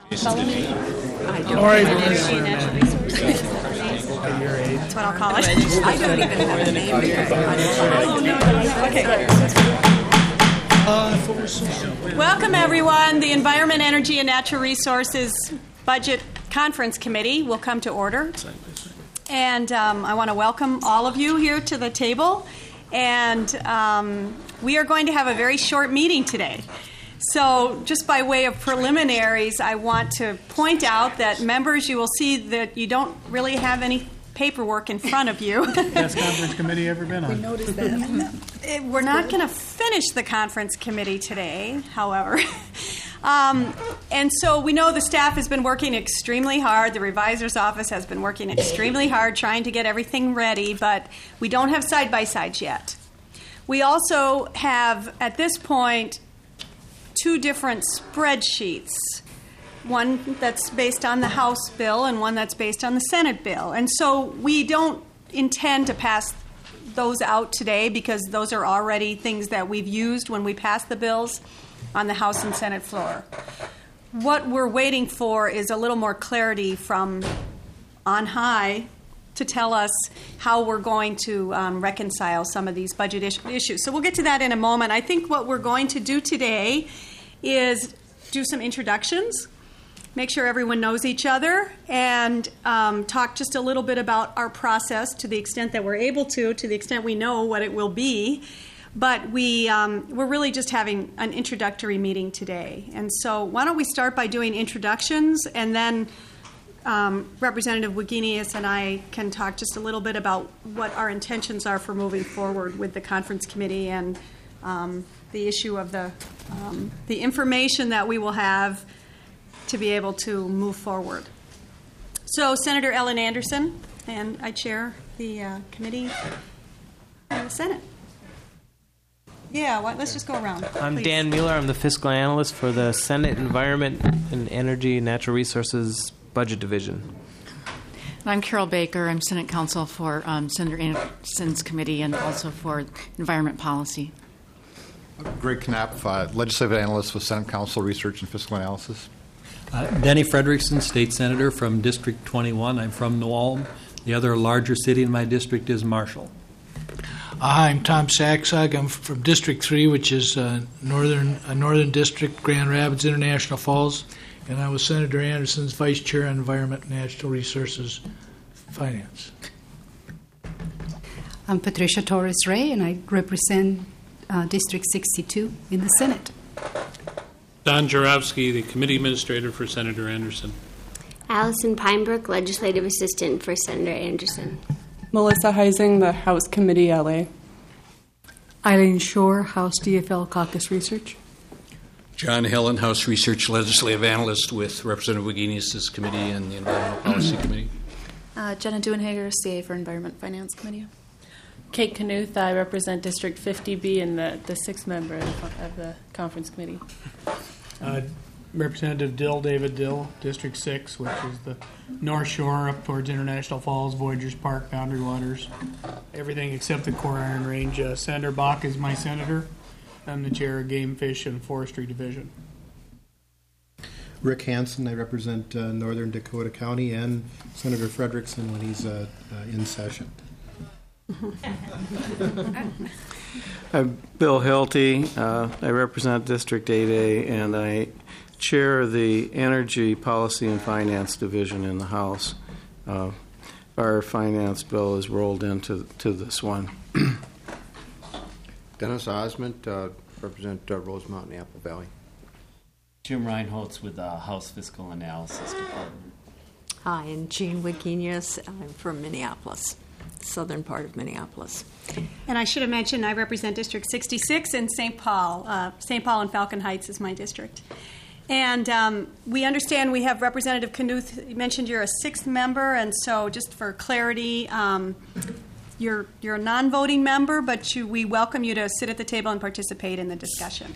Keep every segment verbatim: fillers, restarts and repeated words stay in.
Follow me. I don't All right. Energy and natural resources. That's what I'll call it. I don't even have a name yet. Okay. Welcome, everyone. The Environment, Energy, and Natural Resources Budget Conference Committee will come to order. And um, I want to welcome all of you here to the table. And um, we are going to have a very short meeting today. So just by way of preliminaries, I want to point out that members, you will see that you don't really have any paperwork in front of you. Best conference committee ever been on. We noticed that. We're not going to finish the conference committee today, however. Um, and so we know the staff has been working extremely hard. The revisor's office has been working extremely hard trying to get everything ready, but we don't have side-by-sides yet. We also have, at this point, two different spreadsheets, one that's based on the House bill and one that's based on the Senate bill. And so we don't intend to pass those out today because those are already things that we've used when we pass the bills on the House and Senate floor. What we're waiting for is a little more clarity from on high to tell us how we're going to um, reconcile some of these budget is- issues. So we'll get to that in a moment. I think what we're going to do today is do some introductions, make sure everyone knows each other, and um, talk just a little bit about our process to the extent that we're able to, to the extent we know what it will be. But we, um, we're really just having an introductory meeting today. And so why don't we start by doing introductions, and then um, Representative Wagenius and I can talk just a little bit about what our intentions are for moving forward with the conference committee and um, the issue of the um, the information that we will have to be able to move forward. So Senator Ellen Anderson, and I chair the uh, committee in the Senate. Yeah, well, let's just go around. I'm please. Dan Mueller. I'm the fiscal analyst for the Senate Environment and Energy and Natural Resources Budget Division. And I'm Carol Baker. I'm Senate counsel for um, Senator Anderson's committee and also for Environment Policy. Greg Knapp, uh, legislative analyst with Senate Council Research and Fiscal Analysis. Uh, Denny Frederickson, state senator from District twenty-one. I'm from New Ulm. The other larger city in my district is Marshall. Hi, I'm Tom Saxog. I'm from District three, which is uh, northern uh, northern district, Grand Rapids, International Falls, and I was Senator Anderson's vice chair on Environment and Natural Resources Finance. I'm Patricia Torres-Ray, and I represent uh, District sixty-two in the Senate. Don Jarowski, the committee administrator for Senator Anderson. Allison Pinebrook, legislative assistant for Senator Anderson. Melissa Heising, the House Committee L A. Eileen Shore, House D F L Caucus Research. John Helen, House Research Legislative Analyst with Representative Wagenius' committee and the Environmental Policy Committee. Uh, Jenna Duenhager, C A for Environment Finance Committee. Kate Knuth, I represent District fifty B and the, the sixth member of the, of the conference committee. Uh, Representative Dill, David Dill, District six, which is the North Shore up towards International Falls, Voyagers Park, Boundary Waters, everything except the Core Iron Range. Uh, Senator Bach is my senator. I'm the chair of Game, Fish, and Forestry Division. Rick Hansen, I represent uh, Northern Dakota County, and Senator Frederickson when he's uh, uh, in session. I'm Bill Hilty. Uh, I represent District eight A, and I chair the Energy Policy and Finance Division in the House. Uh, our finance bill is rolled into to this one. Dennis Osment, uh, represent uh, Rosemount and Apple Valley. Jim Reinholtz with the uh, House Fiscal Analysis Department. Hi, and Jean Wagenius. I'm from Minneapolis, southern part of Minneapolis. And I should have mentioned I represent District sixty-six in Saint Paul. Uh, Saint Paul and Falcon Heights is my district. And um, we understand we have Representative Knuth. You mentioned you're a sixth member, and so just for clarity, um, you're you're a non-voting member, but you, we welcome you to sit at the table and participate in the discussion.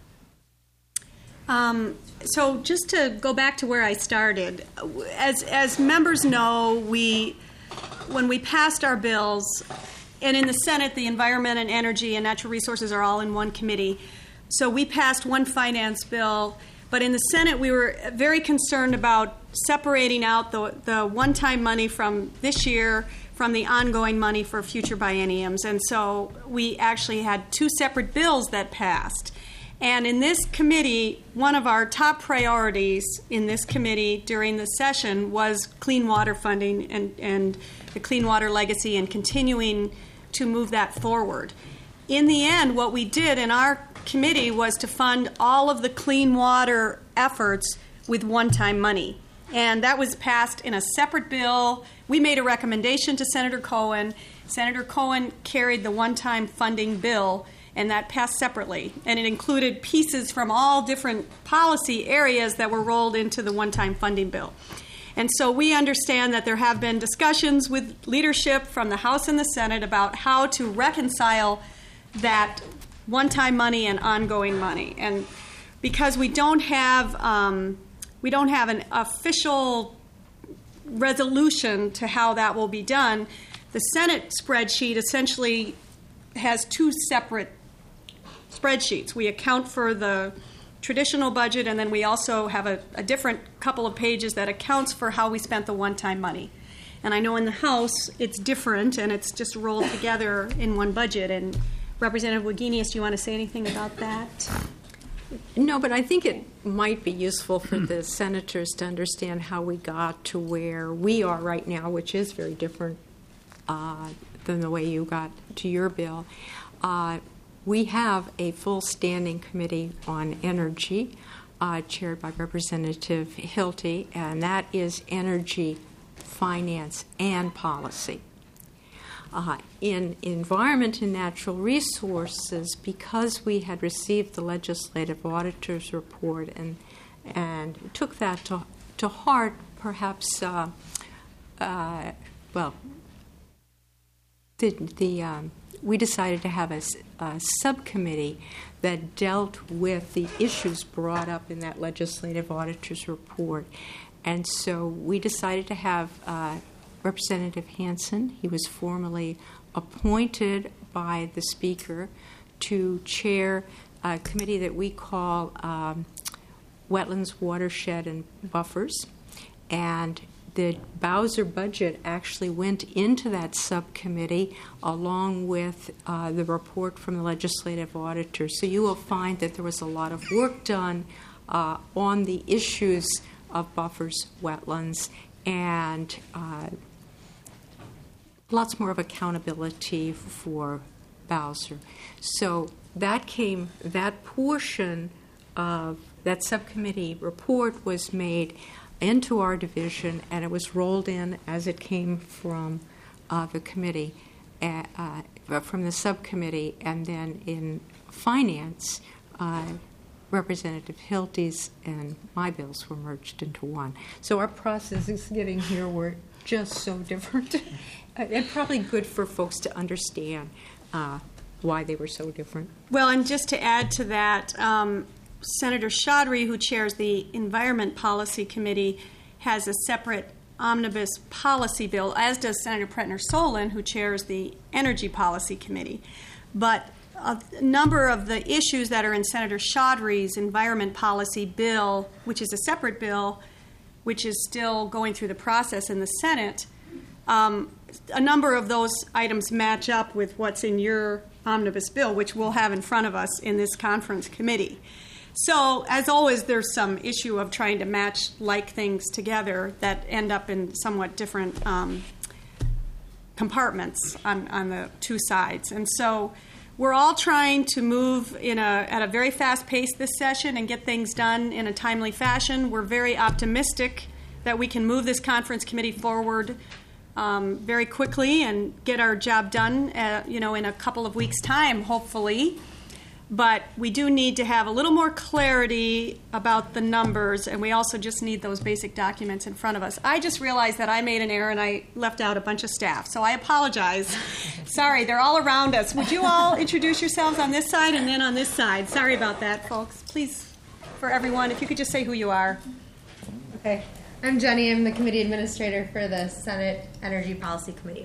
Um, so just to go back to where I started, as as members know, we when we passed our bills, and in the Senate, the Environment and Energy and Natural Resources are all in one committee. So we passed one finance bill, But in the Senate, we were very concerned about separating out the, the one-time money from this year from the ongoing money for future bienniums. And so we actually had two separate bills that passed. And in this committee, one of our top priorities in this committee during the session was clean water funding and, and the Clean Water Legacy and continuing to move that forward. In the end, what we did in our committee was to fund all of the clean water efforts with one-time money. And that was passed in a separate bill. We made a recommendation to Senator Cohen. Senator Cohen carried the one-time funding bill, and that passed separately. And it included pieces from all different policy areas that were rolled into the one-time funding bill. And so we understand that there have been discussions with leadership from the House and the Senate about how to reconcile that one-time money and ongoing money. And because we don't have um, we don't have an official resolution to how that will be done, the Senate spreadsheet essentially has two separate spreadsheets. We account for the traditional budget, and then we also have a, a different couple of pages that accounts for how we spent the one-time money. And I know in the House it's different, and it's just rolled together in one budget. And Representative Wagenius, do you want to say anything about that? No, but I think it might be useful for the senators to understand how we got to where we are right now, which is very different uh, than the way you got to your bill. Uh, we have a full standing committee on energy, uh, chaired by Representative Hilty, and that is energy, finance, and policy. Uh, in environment and natural resources, because we had received the legislative auditor's report and and took that to to heart, perhaps, uh, uh, well, the the um, we decided to have a, a subcommittee that dealt with the issues brought up in that legislative auditor's report, and so we decided to have Uh, Representative Hansen. He was formally appointed by the Speaker to chair a committee that we call um, Wetlands, Watershed, and Buffers. And the Bowser budget actually went into that subcommittee along with uh, the report from the legislative auditor. So you will find that there was a lot of work done uh, on the issues of buffers, wetlands, and uh, lots more of accountability for Bowser. So that came, that portion of that subcommittee report was made into our division, and it was rolled in as it came from uh, the committee, uh, uh, from the subcommittee, and then in finance, uh, Representative Hilty's and my bills were merged into one. So our processes getting here were just so different. And probably good for folks to understand uh, why they were so different. Well, and just to add to that, um, Senator Chaudhry, who chairs the Environment Policy Committee, has a separate omnibus policy bill, as does Senator Pretner-Solin, who chairs the Energy Policy Committee. But a number of the issues that are in Senator Chaudhry's Environment Policy bill, which is a separate bill, which is still going through the process in the Senate, um, a number of those items match up with what's in your omnibus bill, which we'll have in front of us in this conference committee. So, as always, there's some issue of trying to match like things together that end up in somewhat different um, compartments on, on the two sides. And so we're all trying to move in a, at a very fast pace this session and get things done in a timely fashion. We're very optimistic that we can move this conference committee forward um, very quickly and get our job done, uh, you know, in a couple of weeks' time, hopefully. But we do need to have a little more clarity about the numbers, and we also just need those basic documents in front of us. I just realized that I made an error and I left out a bunch of staff, so I apologize. Sorry, they're all around us. Would you all introduce yourselves on this side and then on this side? Sorry about that, folks. Please, for everyone, if you could just say who you are. Okay. I'm Jenny. I'm the committee administrator for the Senate Energy Policy Committee.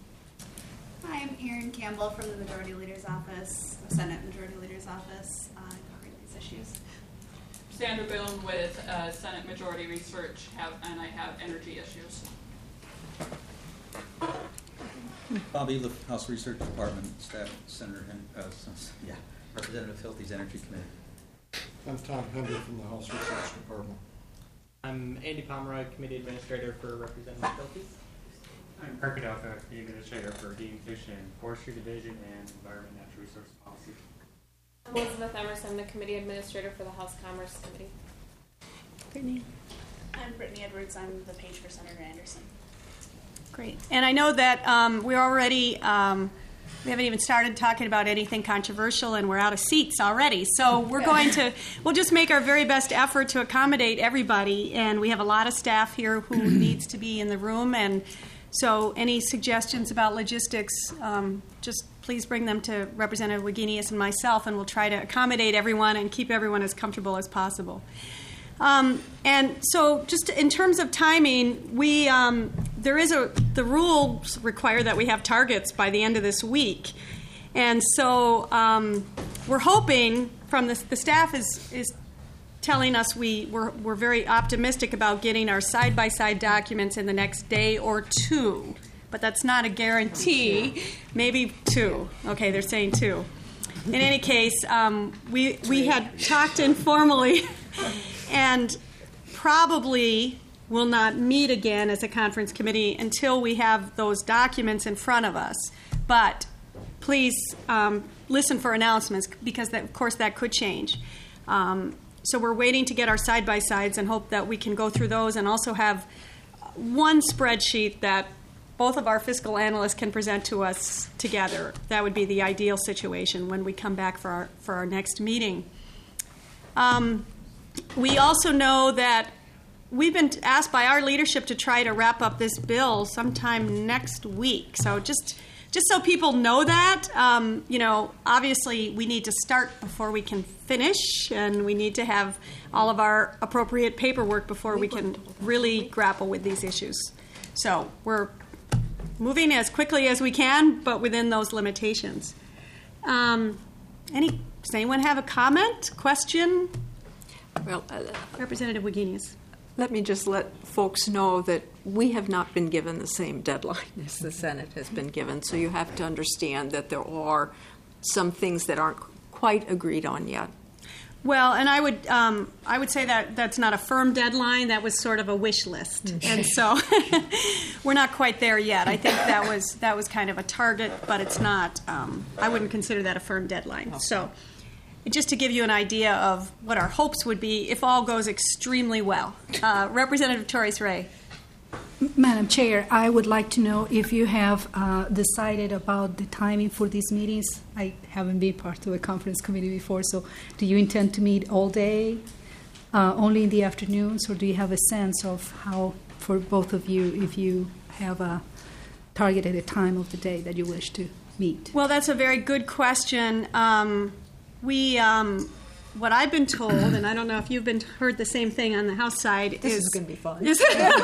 Hi, I'm Erin Campbell from the Majority Leader's Office, Senate Majority Leader's Office, uh, covering these issues. Sandra Boone with uh, Senate Majority Research, have, and I have energy issues. Bob Eliff, House Research Department, staff, Senator, uh, yeah, Representative Hilty's Energy Committee. I'm Tom Pender from the House Research Department. I'm Andy Pomeroy, Committee Administrator for Representative Hilty. I'm Kirk Adelka, the Administrator for Game, Fish, and Forestry Division and Environment and Natural Resource Policy. I'm Elizabeth Emerson, the Committee Administrator for the House Commerce Committee. Brittany. I'm Brittany Edwards. I'm the page for Senator Anderson. Great. And I know that um, we're already, um, we haven't even started talking about anything controversial, and we're out of seats already. So we're going to, we'll just make our very best effort to accommodate everybody. And we have a lot of staff here who needs to be in the room. And so any suggestions about logistics, um, just please bring them to Representative Wagenius and myself, and we'll try to accommodate everyone and keep everyone as comfortable as possible. Um, and so just in terms of timing, we um, there is a the rules require that we have targets by the end of this week, and so um, we're hoping from the, the staff is is telling us we we're, we're very optimistic about getting our side by side documents in the next day or two, but that's not a guarantee. Maybe two. Okay, they're saying two. In any case, um, we we had talked informally. And probably will not meet again as a conference committee until we have those documents in front of us. But please um, listen for announcements, because that, of course that could change. Um, so we're waiting to get our side-by-sides and hope that we can go through those and also have one spreadsheet that both of our fiscal analysts can present to us together. That would be the ideal situation when we come back for our, for our next meeting. Um, We also know that we've been asked by our leadership to try to wrap up this bill sometime next week. So just just so people know that, um, you know, obviously we need to start before we can finish, and we need to have all of our appropriate paperwork before we can really grapple with these issues. So we're moving as quickly as we can, but within those limitations. Um, any, does anyone have a comment, question? Well, uh, Representative Wagenius. Let me just let folks know that we have not been given the same deadline as the Senate has been given, so you have to understand that there are some things that aren't quite agreed on yet. Well, and I would um, I would say that that's not a firm deadline. That was sort of a wish list, mm-hmm. and so we're not quite there yet. I think that was that was kind of a target, but it's not. Um, I wouldn't consider that a firm deadline. Okay. So. Just to give you an idea of what our hopes would be if all goes extremely well. Uh, Representative Torres Ray. Madam Chair, I would like to know if you have uh, decided about the timing for these meetings. I haven't been part of a conference committee before, so do you intend to meet all day, uh, only in the afternoons, or do you have a sense of how, for both of you, if you have a targeted a time of the day that you wish to meet? Well, that's a very good question. Um, We, um, what I've been told, and I don't know if you've been heard the same thing on the House side, this is, is going to be fun. Is,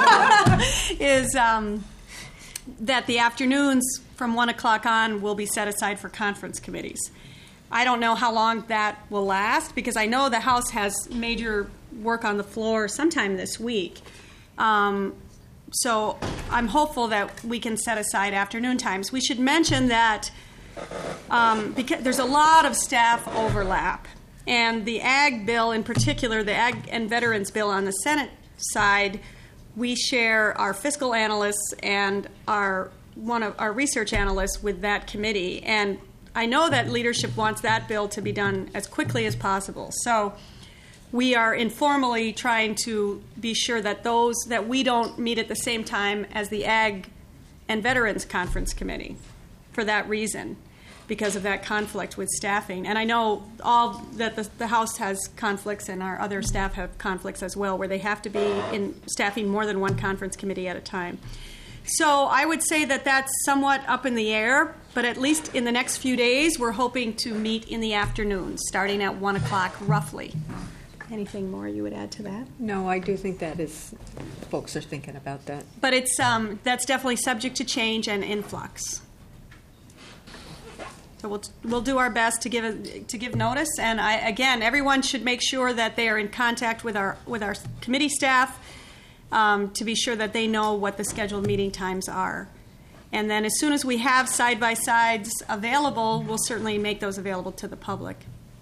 is um, that the afternoons from one o'clock on will be set aside for conference committees. I don't know how long that will last, because I know the House has major work on the floor sometime this week. Um, so I'm hopeful that we can set aside afternoon times. We should mention that Um, because there's a lot of staff overlap, and the ag bill in particular, the ag and veterans bill on the Senate side, we share our fiscal analysts and our one of our research analysts with that committee, and I know that leadership wants that bill to be done as quickly as possible. So we are informally trying to be sure that those that we don't meet at the same time as the ag and veterans conference committee. For that reason, because of that conflict with staffing. And I know all that the, the House has conflicts, and our other staff have conflicts as well, where they have to be in staffing more than one conference committee at a time. So I would say that that's somewhat up in the air, but at least in the next few days, we're hoping to meet in the afternoon, starting at one o'clock roughly. Anything more you would add to that? No, I do think that is, folks are thinking about that. But it's um, that's definitely subject to change and influx. So we'll we'll do our best to give a, to give notice. And I, again, everyone should make sure that they are in contact with our with our committee staff um, to be sure that they know what the scheduled meeting times are. And then as soon as we have side by sides available, we'll certainly make those available to the public.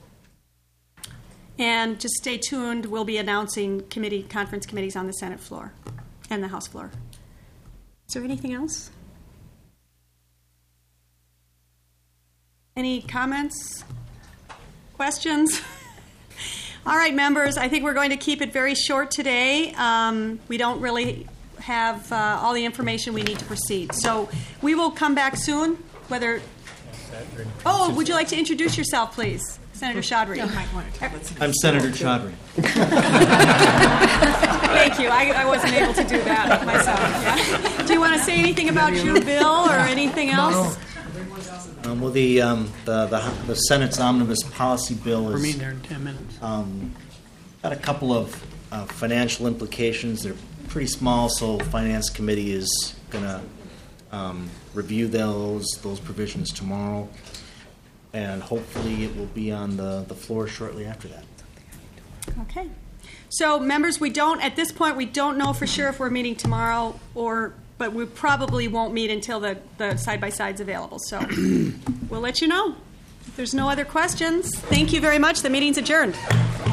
And just stay tuned. We'll be announcing committee conference committees on the Senate floor and the House floor. Is there anything else? Any comments? Questions? All right, members, I think we're going to keep it very short today. Um, we don't really have uh, all the information we need to proceed. So we will come back soon, whether... Oh, would you like to introduce yourself, please? Senator Chaudhry. I'm Senator Chaudhry. Thank you. I, I wasn't able to do that myself. Yeah. Do you want to say anything about you, Bill, or anything else? Um, well, the, um, the the the Senate's omnibus policy bill is We're meeting there in ten minutes. Um, got a couple of uh, financial implications. They're pretty small, so Finance Committee is going to um, review those those provisions tomorrow, and hopefully it will be on the, the floor shortly after that. Okay. So, members, we don't, at this point, we don't know for sure if we're meeting tomorrow, or, but we probably won't meet until the, the side-by-side's available. So we'll let you know. If there's no other questions, thank you very much. The meeting's adjourned.